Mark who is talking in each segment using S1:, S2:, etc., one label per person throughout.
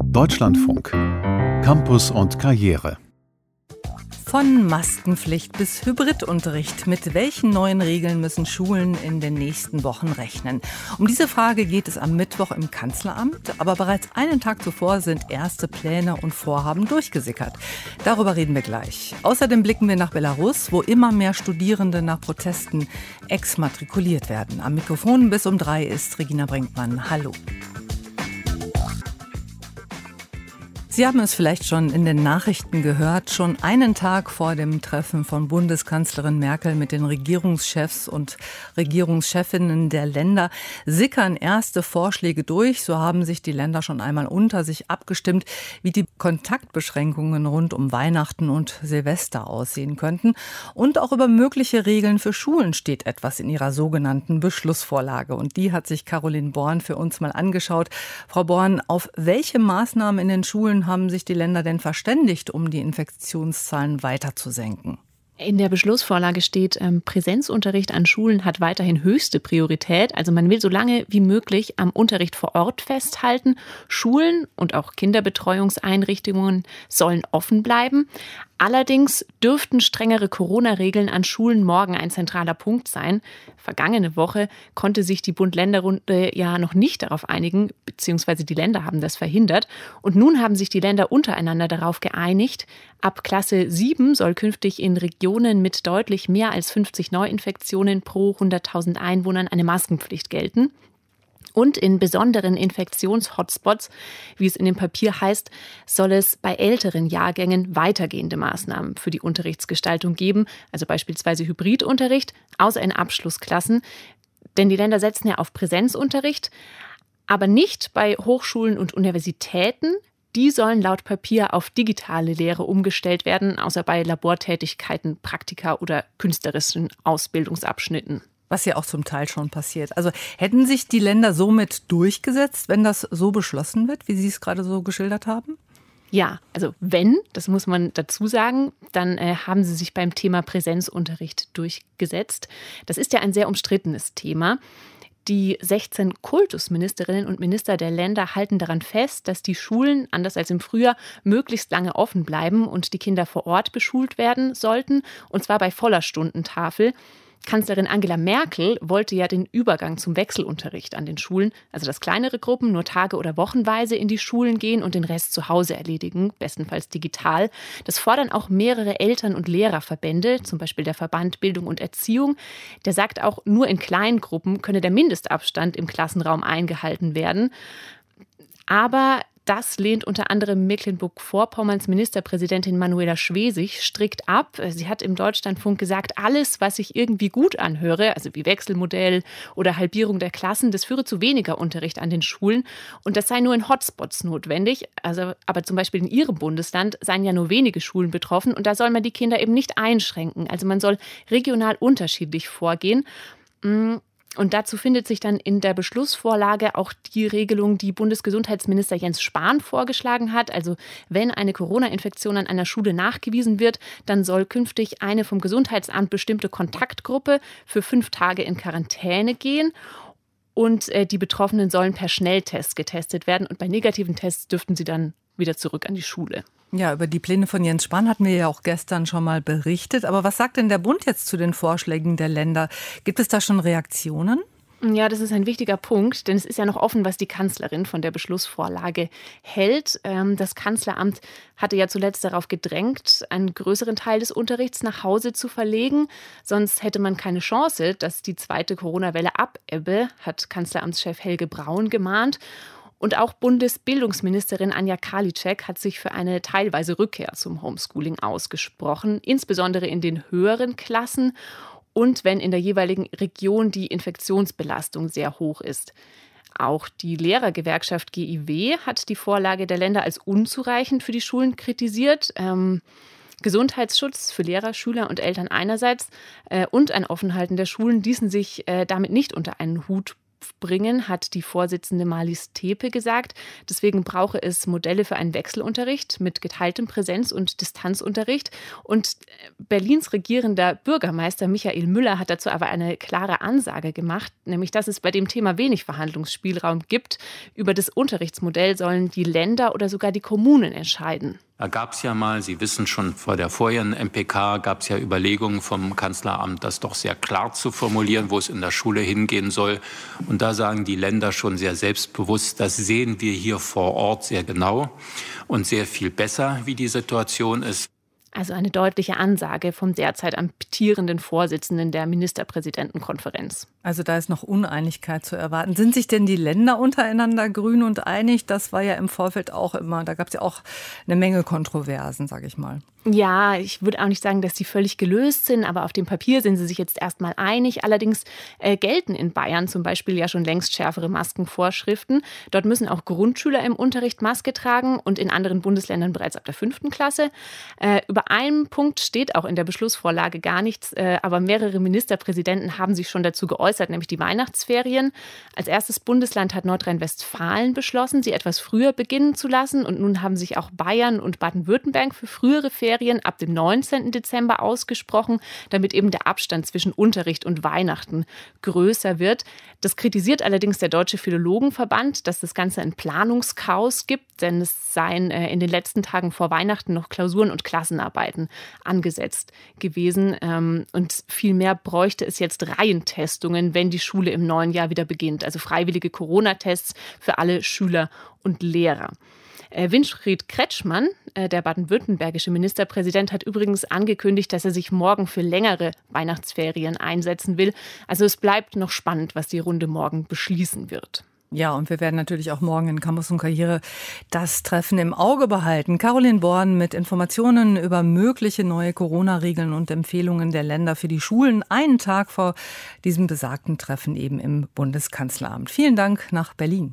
S1: Deutschlandfunk. Campus und Karriere.
S2: Von Maskenpflicht bis Hybridunterricht. Mit welchen neuen Regeln müssen Schulen in den nächsten Wochen rechnen? Um diese Frage geht es am Mittwoch im Kanzleramt. Aber bereits einen Tag zuvor sind erste Pläne und Vorhaben durchgesickert. Darüber reden wir gleich. Außerdem blicken wir nach Belarus, wo immer mehr Studierende nach Protesten exmatrikuliert werden. Am Mikrofon bis um 3 ist Regina Brinkmann. Hallo. Sie haben es vielleicht schon in den Nachrichten gehört, schon einen Tag vor dem Treffen von Bundeskanzlerin Merkel mit den Regierungschefs und Regierungschefinnen der Länder sickern erste Vorschläge durch. So haben sich die Länder schon einmal unter sich abgestimmt, wie die Kontaktbeschränkungen rund um Weihnachten und Silvester aussehen könnten. Und auch über mögliche Regeln für Schulen steht etwas in ihrer sogenannten Beschlussvorlage. Und die hat sich Caroline Born für uns mal angeschaut. Frau Born, auf welche Maßnahmen in den Schulen haben sich die Länder denn verständigt, um die Infektionszahlen weiter zu senken?
S3: In der Beschlussvorlage steht, Präsenzunterricht an Schulen hat weiterhin höchste Priorität. Also man will so lange wie möglich am Unterricht vor Ort festhalten. Schulen und auch Kinderbetreuungseinrichtungen sollen offen bleiben. Allerdings dürften strengere Corona-Regeln an Schulen morgen ein zentraler Punkt sein. Vergangene Woche konnte sich die Bund-Länder-Runde ja noch nicht darauf einigen, beziehungsweise die Länder haben das verhindert. Und nun haben sich die Länder untereinander darauf geeinigt. Ab Klasse 7 soll künftig in Regionen mit deutlich mehr als 50 Neuinfektionen pro 100.000 Einwohnern eine Maskenpflicht gelten. Und in besonderen Infektions-Hotspots, wie es in dem Papier heißt, soll es bei älteren Jahrgängen weitergehende Maßnahmen für die Unterrichtsgestaltung geben, also beispielsweise Hybridunterricht, außer in Abschlussklassen. Denn die Länder setzen ja auf Präsenzunterricht, aber nicht bei Hochschulen und Universitäten. Die sollen laut Papier auf digitale Lehre umgestellt werden, außer bei Labortätigkeiten, Praktika oder künstlerischen Ausbildungsabschnitten.
S2: Was ja auch zum Teil schon passiert. Also hätten sich die Länder somit durchgesetzt, wenn das so beschlossen wird, wie Sie es gerade so geschildert haben?
S3: Ja, also wenn, das muss man dazu sagen, dann haben sie sich beim Thema Präsenzunterricht durchgesetzt. Das ist ja ein sehr umstrittenes Thema. Die 16 Kultusministerinnen und Minister der Länder halten daran fest, dass die Schulen, anders als im Frühjahr, möglichst lange offen bleiben und die Kinder vor Ort beschult werden sollten, und zwar bei voller Stundentafel. Kanzlerin Angela Merkel wollte ja den Übergang zum Wechselunterricht an den Schulen, also dass kleinere Gruppen nur tage- oder wochenweise in die Schulen gehen und den Rest zu Hause erledigen, bestenfalls digital. Das fordern auch mehrere Eltern- und Lehrerverbände, zum Beispiel der Verband Bildung und Erziehung. Der sagt auch, nur in kleinen Gruppen könne der Mindestabstand im Klassenraum eingehalten werden. Aber das lehnt unter anderem Mecklenburg-Vorpommerns Ministerpräsidentin Manuela Schwesig strikt ab. Sie hat im Deutschlandfunk gesagt, alles, was sich irgendwie gut anhöre, also wie Wechselmodell oder Halbierung der Klassen, das führe zu weniger Unterricht an den Schulen. Und das sei nur in Hotspots notwendig. Aber zum Beispiel in ihrem Bundesland seien ja nur wenige Schulen betroffen. Und da soll man die Kinder eben nicht einschränken. Also man soll regional unterschiedlich vorgehen. Und dazu findet sich dann in der Beschlussvorlage auch die Regelung, die Bundesgesundheitsminister Jens Spahn vorgeschlagen hat. Also wenn eine Corona-Infektion an einer Schule nachgewiesen wird, dann soll künftig eine vom Gesundheitsamt bestimmte Kontaktgruppe für 5 Tage in Quarantäne gehen. Und die Betroffenen sollen per Schnelltest getestet werden. Und bei negativen Tests dürften sie dann wieder zurück an die Schule.
S2: Ja, über die Pläne von Jens Spahn hatten wir ja auch gestern schon mal berichtet. Aber was sagt denn der Bund jetzt zu den Vorschlägen der Länder? Gibt es da schon Reaktionen?
S3: Ja, das ist ein wichtiger Punkt, denn es ist ja noch offen, was die Kanzlerin von der Beschlussvorlage hält. Das Kanzleramt hatte ja zuletzt darauf gedrängt, einen größeren Teil des Unterrichts nach Hause zu verlegen. Sonst hätte man keine Chance, dass die zweite Corona-Welle abebbe, hat Kanzleramtschef Helge Braun gemahnt. Und auch Bundesbildungsministerin Anja Karliczek hat sich für eine teilweise Rückkehr zum Homeschooling ausgesprochen, insbesondere in den höheren Klassen und wenn in der jeweiligen Region die Infektionsbelastung sehr hoch ist. Auch die Lehrergewerkschaft GIW hat die Vorlage der Länder als unzureichend für die Schulen kritisiert. Gesundheitsschutz für Lehrer, Schüler und Eltern einerseits und ein Offenhalten der Schulen ließen sich damit nicht unter einen Hut bringen, hat die Vorsitzende Marlies Tepe gesagt. Deswegen brauche es Modelle für einen Wechselunterricht mit geteiltem Präsenz- und Distanzunterricht. Und Berlins regierender Bürgermeister Michael Müller hat dazu aber eine klare Ansage gemacht, nämlich dass es bei dem Thema wenig Verhandlungsspielraum gibt. Über das Unterrichtsmodell sollen die Länder oder sogar die Kommunen entscheiden.
S4: Da gab es ja mal, Sie wissen schon, vor der vorherigen MPK gab es ja Überlegungen vom Kanzleramt, das doch sehr klar zu formulieren, wo es in der Schule hingehen soll. Und da sagen die Länder schon sehr selbstbewusst, das sehen wir hier vor Ort sehr genau und sehr viel besser, wie die Situation ist.
S3: Also eine deutliche Ansage vom derzeit amtierenden Vorsitzenden der Ministerpräsidentenkonferenz.
S2: Also da ist noch Uneinigkeit zu erwarten. Sind sich denn die Länder untereinander grün und einig? Das war ja im Vorfeld auch immer, da gab es ja auch eine Menge Kontroversen, sage ich mal.
S3: Ja, ich würde auch nicht sagen, dass sie völlig gelöst sind, aber auf dem Papier sind sie sich jetzt erstmal einig. Allerdings gelten in Bayern zum Beispiel ja schon längst schärfere Maskenvorschriften. Dort müssen auch Grundschüler im Unterricht Maske tragen und in anderen Bundesländern bereits ab der 5. Klasse. Über einen Punkt steht auch in der Beschlussvorlage gar nichts, aber mehrere Ministerpräsidenten haben sich schon dazu geäußert, nämlich die Weihnachtsferien. Als erstes Bundesland hat Nordrhein-Westfalen beschlossen, sie etwas früher beginnen zu lassen. Und nun haben sich auch Bayern und Baden-Württemberg für frühere Ferien ab dem 19. Dezember ausgesprochen, damit eben der Abstand zwischen Unterricht und Weihnachten größer wird. Das kritisiert allerdings der Deutsche Philologenverband, dass das Ganze ein Planungschaos gibt, denn es seien in den letzten Tagen vor Weihnachten noch Klausuren und Klassenarbeiten angesetzt gewesen. Und vielmehr bräuchte es jetzt Reihentestungen, wenn die Schule im neuen Jahr wieder beginnt. Also freiwillige Corona-Tests für alle Schüler und Lehrer. Winfried Kretschmann, der baden-württembergische Ministerpräsident, hat übrigens angekündigt, dass er sich morgen für längere Weihnachtsferien einsetzen will. Also es bleibt noch spannend, was die Runde morgen beschließen wird.
S2: Ja, und wir werden natürlich auch morgen in Campus und Karriere das Treffen im Auge behalten. Caroline Born mit Informationen über mögliche neue Corona-Regeln und Empfehlungen der Länder für die Schulen, einen Tag vor diesem besagten Treffen eben im Bundeskanzleramt. Vielen Dank nach Berlin.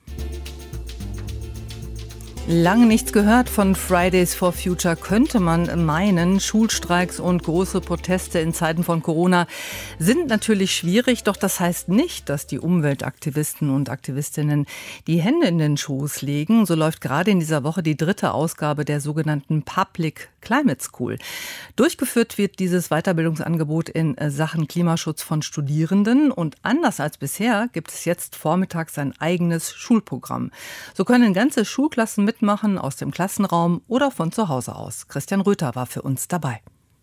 S2: Lange nichts gehört von Fridays for Future, könnte man meinen. Schulstreiks und große Proteste in Zeiten von Corona sind natürlich schwierig, doch das heißt nicht, dass die Umweltaktivisten und Aktivistinnen die Hände in den Schoß legen. So läuft gerade in dieser Woche die 3. Ausgabe der sogenannten Public Climate School. Durchgeführt wird dieses Weiterbildungsangebot in Sachen Klimaschutz von Studierenden und anders als bisher gibt es jetzt vormittags ein eigenes Schulprogramm. So können ganze Schulklassen mitmachen aus dem Klassenraum oder von zu Hause aus. Christian Röther war für uns dabei.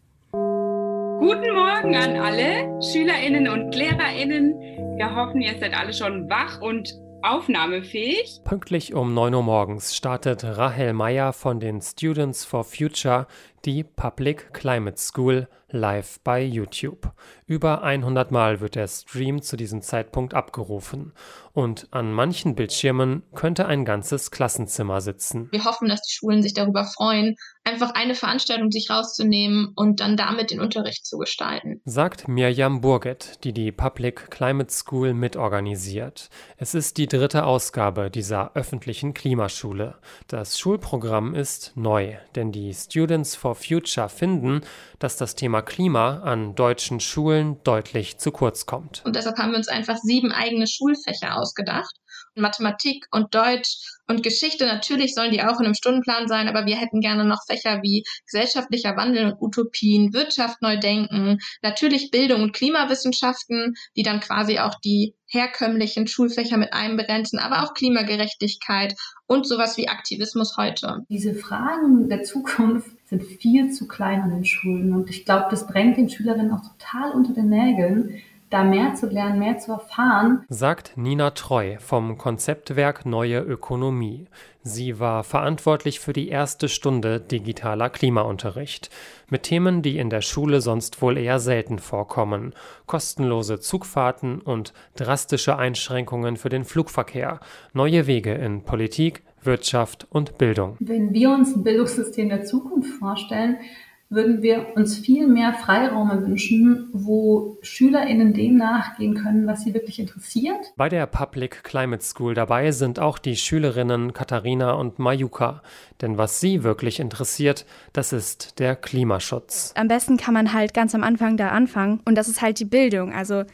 S5: Guten Morgen an alle SchülerInnen und LehrerInnen. Wir hoffen, ihr seid alle schon wach und aufnahmefähig.
S6: Pünktlich um 9 Uhr morgens startet Rahel Meyer von den Students for Future die Public Climate School live bei YouTube. Über 100 Mal wird der Stream zu diesem Zeitpunkt abgerufen. Und an manchen Bildschirmen könnte ein ganzes Klassenzimmer sitzen.
S7: Wir hoffen, dass die Schulen sich darüber freuen, einfach eine Veranstaltung sich rauszunehmen und dann damit den Unterricht zu gestalten.
S6: Sagt Mirjam Burget, die Public Climate School mitorganisiert. Es ist die 3. Ausgabe dieser öffentlichen Klimaschule. Das Schulprogramm ist neu, denn die Students for Future finden, dass das Thema Klima an deutschen Schulen deutlich zu kurz kommt.
S7: Und deshalb haben wir uns einfach 7 eigene Schulfächer ausgedacht. Mathematik und Deutsch und Geschichte, natürlich sollen die auch in einem Stundenplan sein, aber wir hätten gerne noch Fächer wie gesellschaftlicher Wandel und Utopien, Wirtschaft neu denken, natürlich Bildung und Klimawissenschaften, die dann quasi auch die herkömmlichen Schulfächer mit einbegrenzen, aber auch Klimagerechtigkeit und sowas wie Aktivismus heute.
S8: Diese Fragen der Zukunft sind viel zu klein an den Schulen und ich glaube, das brennt den Schülerinnen auch total unter den Nägeln, da mehr zu lernen, mehr zu erfahren.
S6: Sagt Nina Treu vom Konzeptwerk Neue Ökonomie. Sie war verantwortlich für die erste Stunde digitaler Klimaunterricht. Mit Themen, die in der Schule sonst wohl eher selten vorkommen. Kostenlose Zugfahrten und drastische Einschränkungen für den Flugverkehr. Neue Wege in Politik, Wirtschaft und Bildung.
S8: Wenn wir uns ein Bildungssystem der Zukunft vorstellen, würden wir uns viel mehr Freiräume wünschen, wo SchülerInnen dem nachgehen können, was sie wirklich interessiert.
S6: Bei der Public Climate School dabei sind auch die Schülerinnen Katharina und Mayuka. Denn was sie wirklich interessiert, das ist der Klimaschutz.
S9: Am besten kann man halt ganz am Anfang da anfangen und das ist halt die Bildung. Also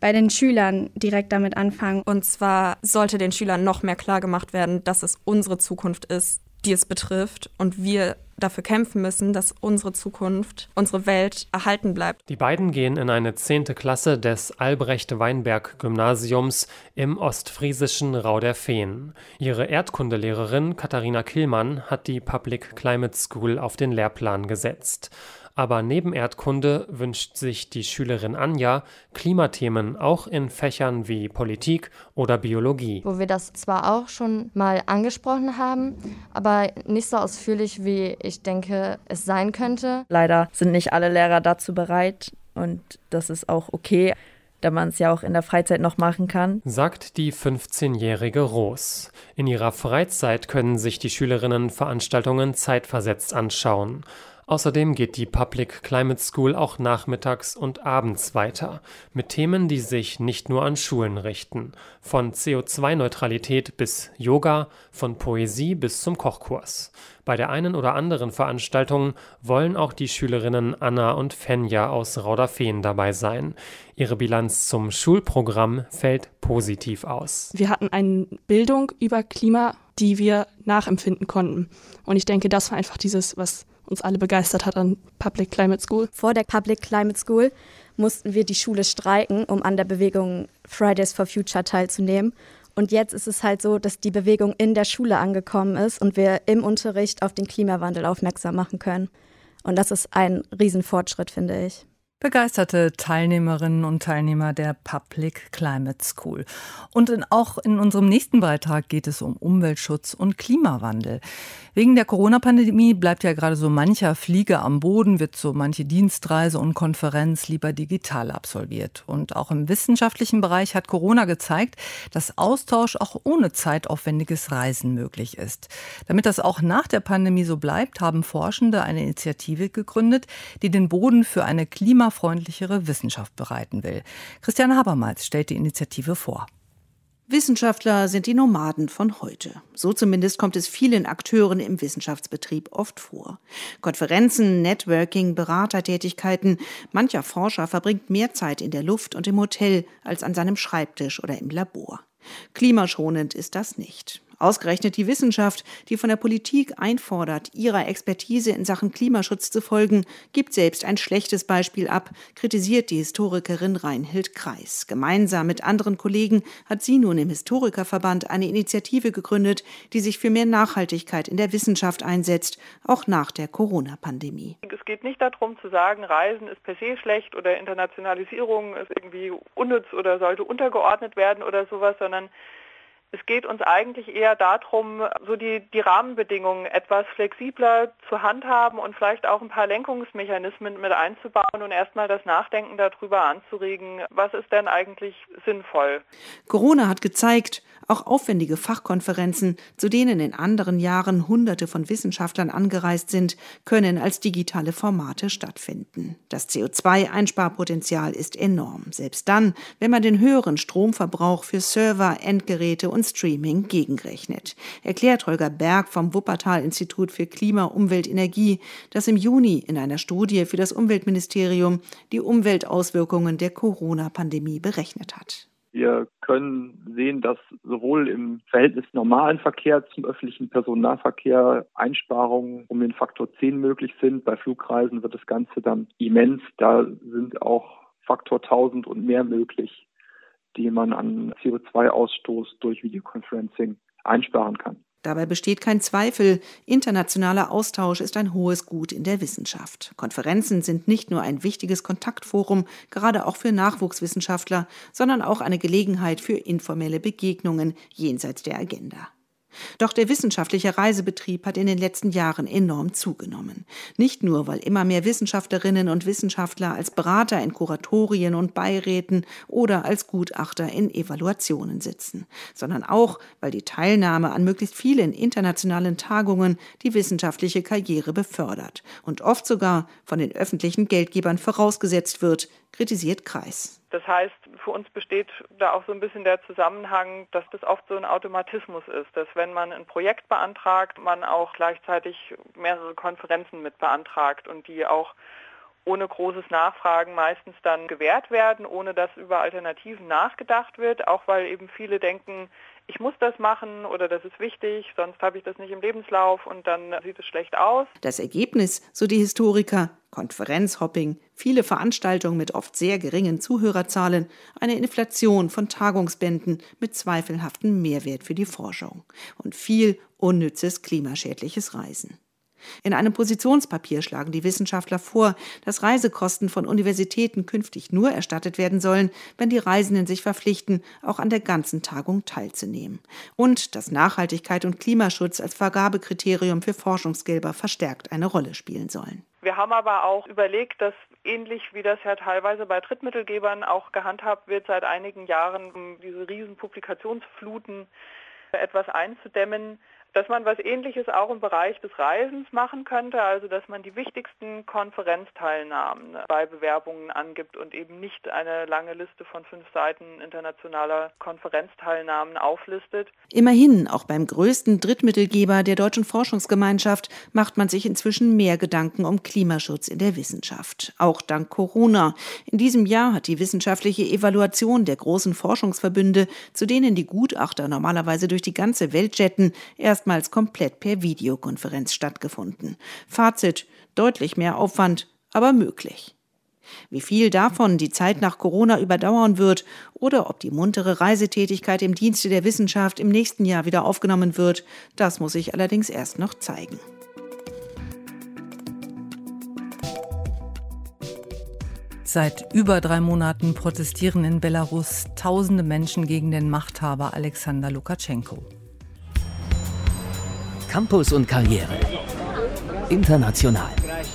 S9: bei den Schülern direkt damit anfangen.
S10: Und zwar sollte den Schülern noch mehr klar gemacht werden, dass es unsere Zukunft ist, die es betrifft und wir dafür kämpfen müssen, dass unsere Zukunft, unsere Welt erhalten bleibt.
S6: Die beiden gehen in eine 10. Klasse des Albrecht-Weinberg-Gymnasiums im ostfriesischen Rau der Feen. Ihre Erdkundelehrerin Katharina Killmann hat die Public Climate School auf den Lehrplan gesetzt. Aber neben Erdkunde wünscht sich die Schülerin Anja Klimathemen auch in Fächern wie Politik oder Biologie.
S11: Wo wir das zwar auch schon mal angesprochen haben, aber nicht so ausführlich, wie ich denke, es sein könnte.
S12: Leider sind nicht alle Lehrer dazu bereit und das ist auch okay, da man es ja auch in der Freizeit noch machen kann.
S6: Sagt die 15-jährige Ros. In ihrer Freizeit können sich die Schülerinnen Veranstaltungen zeitversetzt anschauen. Außerdem geht die Public Climate School auch nachmittags und abends weiter, mit Themen, die sich nicht nur an Schulen richten. Von CO2-Neutralität bis Yoga, von Poesie bis zum Kochkurs. Bei der einen oder anderen Veranstaltung wollen auch die Schülerinnen Anna und Fenja aus Rau der Feen dabei sein. Ihre Bilanz zum Schulprogramm fällt positiv aus.
S13: Wir hatten eine Bildung über Klima, die wir nachempfinden konnten. Und ich denke, das war einfach dieses, was uns alle begeistert hat an Public Climate School.
S9: Vor der Public Climate School mussten wir die Schule streiken, um an der Bewegung Fridays for Future teilzunehmen. Und jetzt ist es halt so, dass die Bewegung in der Schule angekommen ist und wir im Unterricht auf den Klimawandel aufmerksam machen können. Und das ist ein Riesenfortschritt, finde ich.
S2: Begeisterte Teilnehmerinnen und Teilnehmer der Public Climate School. Und auch in unserem nächsten Beitrag geht es um Umweltschutz und Klimawandel. Wegen der Corona-Pandemie bleibt ja gerade so mancher Flieger am Boden, wird so manche Dienstreise und Konferenz lieber digital absolviert. Und auch im wissenschaftlichen Bereich hat Corona gezeigt, dass Austausch auch ohne zeitaufwendiges Reisen möglich ist. Damit das auch nach der Pandemie so bleibt, haben Forschende eine Initiative gegründet, die den Boden für eine klimafreundlichere Wissenschaft bereiten will. Christiane Habermals stellt die Initiative vor.
S14: Wissenschaftler sind die Nomaden von heute. So zumindest kommt es vielen Akteuren im Wissenschaftsbetrieb oft vor. Konferenzen, Networking, Beratertätigkeiten. Mancher Forscher verbringt mehr Zeit in der Luft und im Hotel als an seinem Schreibtisch oder im Labor. Klimaschonend ist das nicht. Ausgerechnet die Wissenschaft, die von der Politik einfordert, ihrer Expertise in Sachen Klimaschutz zu folgen, gibt selbst ein schlechtes Beispiel ab, kritisiert die Historikerin Reinhild Kreis. Gemeinsam mit anderen Kollegen hat sie nun im Historikerverband eine Initiative gegründet, die sich für mehr Nachhaltigkeit in der Wissenschaft einsetzt, auch nach der Corona-Pandemie.
S15: Es geht nicht darum zu sagen, Reisen ist per se schlecht oder Internationalisierung ist irgendwie unnütz oder sollte untergeordnet werden oder sowas, sondern es geht uns eigentlich eher darum, so die Rahmenbedingungen etwas flexibler zu handhaben und vielleicht auch ein paar Lenkungsmechanismen mit einzubauen und erstmal das Nachdenken darüber anzuregen, was ist denn eigentlich sinnvoll.
S14: Corona hat gezeigt, auch aufwendige Fachkonferenzen, zu denen in anderen Jahren Hunderte von Wissenschaftlern angereist sind, können als digitale Formate stattfinden. Das CO2-Einsparpotenzial ist enorm, selbst dann, wenn man den höheren Stromverbrauch für Server, Endgeräte und Streaming gegenrechnet. Erklärt Holger Berg vom Wuppertal-Institut für Klima, Umwelt, Energie, das im Juni in einer Studie für das Umweltministerium die Umweltauswirkungen der Corona-Pandemie berechnet hat.
S16: Wir können sehen, dass sowohl im Verhältnis normalen Verkehr zum öffentlichen Personennahverkehr Einsparungen um den Faktor 10 möglich sind. Bei Flugreisen wird das Ganze dann immens. Da sind auch Faktor 1000 und mehr möglich, die man an CO2-Ausstoß durch Videoconferencing einsparen kann.
S14: Dabei besteht kein Zweifel, internationaler Austausch ist ein hohes Gut in der Wissenschaft. Konferenzen sind nicht nur ein wichtiges Kontaktforum, gerade auch für Nachwuchswissenschaftler, sondern auch eine Gelegenheit für informelle Begegnungen jenseits der Agenda. Doch der wissenschaftliche Reisebetrieb hat in den letzten Jahren enorm zugenommen. Nicht nur, weil immer mehr Wissenschaftlerinnen und Wissenschaftler als Berater in Kuratorien und Beiräten oder als Gutachter in Evaluationen sitzen, sondern auch, weil die Teilnahme an möglichst vielen internationalen Tagungen die wissenschaftliche Karriere befördert und oft sogar von den öffentlichen Geldgebern vorausgesetzt wird, kritisiert Kreis.
S15: Das heißt, für uns besteht da auch so ein bisschen der Zusammenhang, dass das oft so ein Automatismus ist, dass wenn man ein Projekt beantragt, man auch gleichzeitig mehrere Konferenzen mit beantragt und die auch ohne großes Nachfragen meistens dann gewährt werden, ohne dass über Alternativen nachgedacht wird, auch weil eben viele denken, ich muss das machen oder das ist wichtig, sonst habe ich das nicht im Lebenslauf und dann sieht es schlecht aus.
S14: Das Ergebnis, so die Historiker, Konferenzhopping, viele Veranstaltungen mit oft sehr geringen Zuhörerzahlen, eine Inflation von Tagungsbänden mit zweifelhaftem Mehrwert für die Forschung und viel unnützes klimaschädliches Reisen. In einem Positionspapier schlagen die Wissenschaftler vor, dass Reisekosten von Universitäten künftig nur erstattet werden sollen, wenn die Reisenden sich verpflichten, auch an der ganzen Tagung teilzunehmen. Und dass Nachhaltigkeit und Klimaschutz als Vergabekriterium für Forschungsgelder verstärkt eine Rolle spielen sollen.
S15: Wir haben aber auch überlegt, dass ähnlich wie das ja teilweise bei Drittmittelgebern auch gehandhabt wird seit einigen Jahren, um diese riesen Publikationsfluten etwas einzudämmen, dass man was Ähnliches auch im Bereich des Reisens machen könnte, also dass man die wichtigsten Konferenzteilnahmen bei Bewerbungen angibt und eben nicht eine lange Liste von 5 Seiten internationaler Konferenzteilnahmen auflistet.
S14: Immerhin, auch beim größten Drittmittelgeber der Deutschen Forschungsgemeinschaft macht man sich inzwischen mehr Gedanken um Klimaschutz in der Wissenschaft. Auch dank Corona. In diesem Jahr hat die wissenschaftliche Evaluation der großen Forschungsverbünde, zu denen die Gutachter normalerweise durch die ganze Welt jetten, erstmals komplett per Videokonferenz stattgefunden. Fazit: deutlich mehr Aufwand, aber möglich. Wie viel davon die Zeit nach Corona überdauern wird oder ob die muntere Reisetätigkeit im Dienste der Wissenschaft im nächsten Jahr wieder aufgenommen wird, das muss sich allerdings erst noch zeigen.
S2: Seit über 3 Monaten protestieren in Belarus tausende Menschen gegen den Machthaber Alexander Lukaschenko.
S17: Campus und Karriere. International.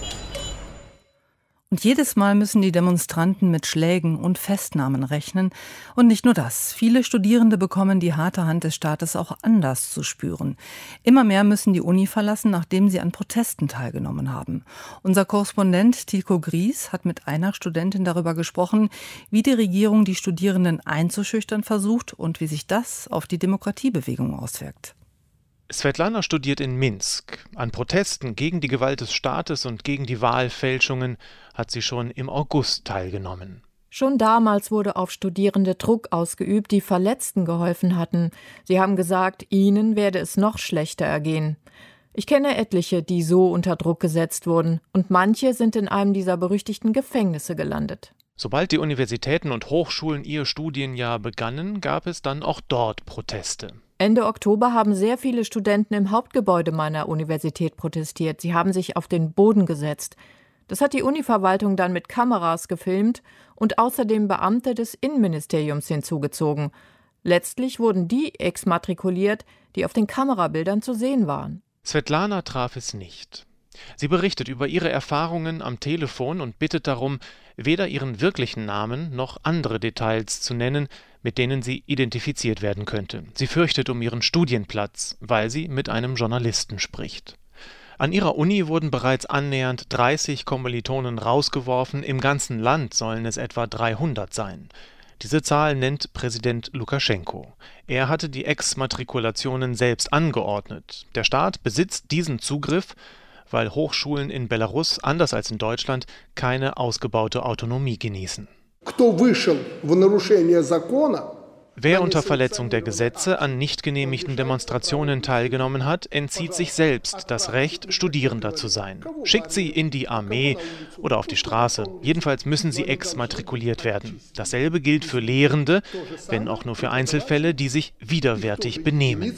S2: Und jedes Mal müssen die Demonstranten mit Schlägen und Festnahmen rechnen. Und nicht nur das. Viele Studierende bekommen die harte Hand des Staates auch anders zu spüren. Immer mehr müssen die Uni verlassen, nachdem sie an Protesten teilgenommen haben. Unser Korrespondent Tilko Gries hat mit einer Studentin darüber gesprochen, wie die Regierung die Studierenden einzuschüchtern versucht und wie sich das auf die Demokratiebewegung auswirkt.
S18: Svetlana studiert in Minsk. An Protesten gegen die Gewalt des Staates und gegen die Wahlfälschungen hat sie schon im August teilgenommen.
S19: Schon damals wurde auf Studierende Druck ausgeübt, die Verletzten geholfen hatten. Sie haben gesagt, ihnen werde es noch schlechter ergehen. Ich kenne etliche, die so unter Druck gesetzt wurden, und manche sind in einem dieser berüchtigten Gefängnisse gelandet.
S18: Sobald die Universitäten und Hochschulen ihr Studienjahr begannen, gab es dann auch dort Proteste.
S19: Ende Oktober haben sehr viele Studenten im Hauptgebäude meiner Universität protestiert. Sie haben sich auf den Boden gesetzt. Das hat die Univerwaltung dann mit Kameras gefilmt und außerdem Beamte des Innenministeriums hinzugezogen. Letztlich wurden die exmatrikuliert, die auf den Kamerabildern zu sehen waren.
S18: Svetlana traf es nicht. Sie berichtet über ihre Erfahrungen am Telefon und bittet darum, weder ihren wirklichen Namen noch andere Details zu nennen, mit denen sie identifiziert werden könnte. Sie fürchtet um ihren Studienplatz, weil sie mit einem Journalisten spricht. An ihrer Uni wurden bereits annähernd 30 Kommilitonen rausgeworfen, im ganzen Land sollen es etwa 300 sein. Diese Zahl nennt Präsident Lukaschenko. Er hatte die Exmatrikulationen selbst angeordnet. Der Staat besitzt diesen Zugriff, weil Hochschulen in Belarus, anders als in Deutschland, keine ausgebaute Autonomie genießen. Wer unter Verletzung der Gesetze an nicht genehmigten Demonstrationen teilgenommen hat, entzieht sich selbst das Recht, Studierender zu sein. Schickt sie in die Armee oder auf die Straße. Jedenfalls müssen sie exmatrikuliert werden. Dasselbe gilt für Lehrende, wenn auch nur für Einzelfälle, die sich widerwärtig benehmen.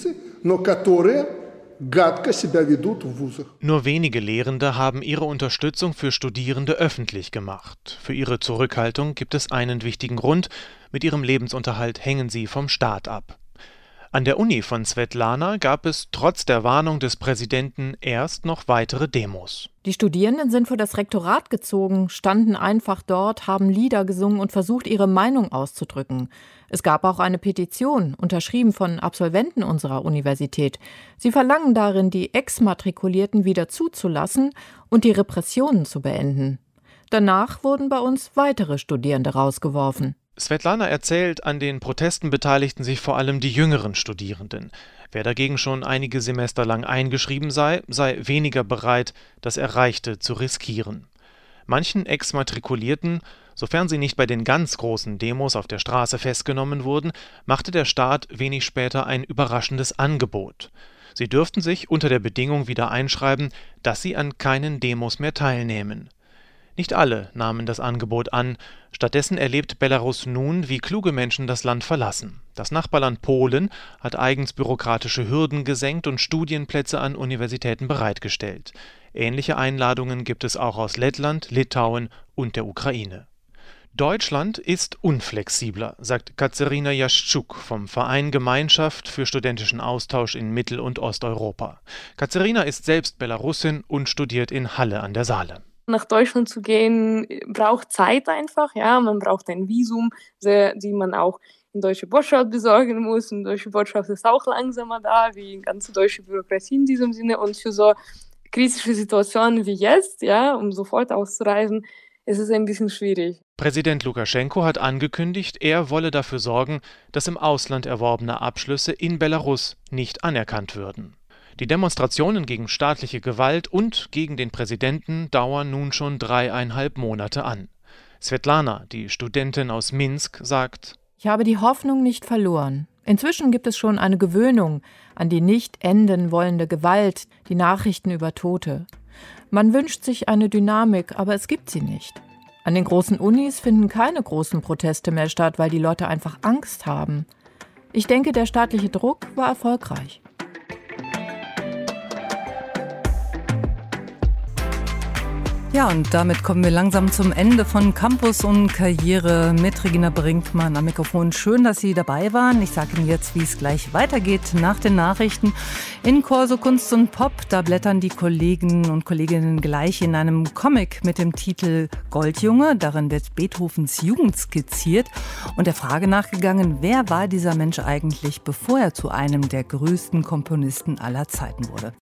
S18: Nur wenige Lehrende haben ihre Unterstützung für Studierende öffentlich gemacht. Für ihre Zurückhaltung gibt es einen wichtigen Grund: Mit ihrem Lebensunterhalt hängen sie vom Staat ab. An der Uni von Svetlana gab es trotz der Warnung des Präsidenten erst noch weitere Demos.
S19: Die Studierenden sind vor das Rektorat gezogen, standen einfach dort, haben Lieder gesungen und versucht, ihre Meinung auszudrücken. Es gab auch eine Petition, unterschrieben von Absolventen unserer Universität. Sie verlangen darin, die Exmatrikulierten wieder zuzulassen und die Repressionen zu beenden. Danach wurden bei uns weitere Studierende rausgeworfen.
S18: Svetlana erzählt, an den Protesten beteiligten sich vor allem die jüngeren Studierenden. Wer dagegen schon einige Semester lang eingeschrieben sei, sei weniger bereit, das Erreichte zu riskieren. Manchen Exmatrikulierten, sofern sie nicht bei den ganz großen Demos auf der Straße festgenommen wurden, machte der Staat wenig später ein überraschendes Angebot. Sie dürften sich unter der Bedingung wieder einschreiben, dass sie an keinen Demos mehr teilnehmen. Nicht alle nahmen das Angebot an. Stattdessen erlebt Belarus nun, wie kluge Menschen das Land verlassen. Das Nachbarland Polen hat eigens bürokratische Hürden gesenkt und Studienplätze an Universitäten bereitgestellt. Ähnliche Einladungen gibt es auch aus Lettland, Litauen und der Ukraine. Deutschland ist unflexibler, sagt Katerina Jaschczuk vom Verein Gemeinschaft für studentischen Austausch in Mittel- und Osteuropa. Katerina ist selbst Belarusin und studiert in Halle an der Saale.
S20: Nach Deutschland zu gehen, braucht Zeit einfach. Ja, man braucht ein Visum, die man auch in deutsche Botschaft besorgen muss. Und deutsche Botschaft ist auch langsamer da, wie die ganze deutsche Bürokratie in diesem Sinne. Und für so kritische Situationen wie jetzt, ja, um sofort auszureisen, ist es ein bisschen schwierig.
S18: Präsident Lukaschenko hat angekündigt, er wolle dafür sorgen, dass im Ausland erworbene Abschlüsse in Belarus nicht anerkannt würden. Die Demonstrationen gegen staatliche Gewalt und gegen den Präsidenten dauern nun schon 3,5 Monate an. Svetlana, die Studentin aus Minsk, sagt:
S19: Ich habe die Hoffnung nicht verloren. Inzwischen gibt es schon eine Gewöhnung an die nicht enden wollende Gewalt, die Nachrichten über Tote. Man wünscht sich eine Dynamik, aber es gibt sie nicht. An den großen Unis finden keine großen Proteste mehr statt, weil die Leute einfach Angst haben. Ich denke, der staatliche Druck war erfolgreich.
S2: Ja, und damit kommen wir langsam zum Ende von Campus und Karriere mit Regina Brinkmann am Mikrofon. Schön, dass Sie dabei waren. Ich sage Ihnen jetzt, wie es gleich weitergeht nach den Nachrichten. In Corso Kunst und Pop, da blättern die Kollegen und Kolleginnen gleich in einem Comic mit dem Titel Goldjunge. Darin wird Beethovens Jugend skizziert und der Frage nachgegangen, wer war dieser Mensch eigentlich, bevor er zu einem der größten Komponisten aller Zeiten wurde.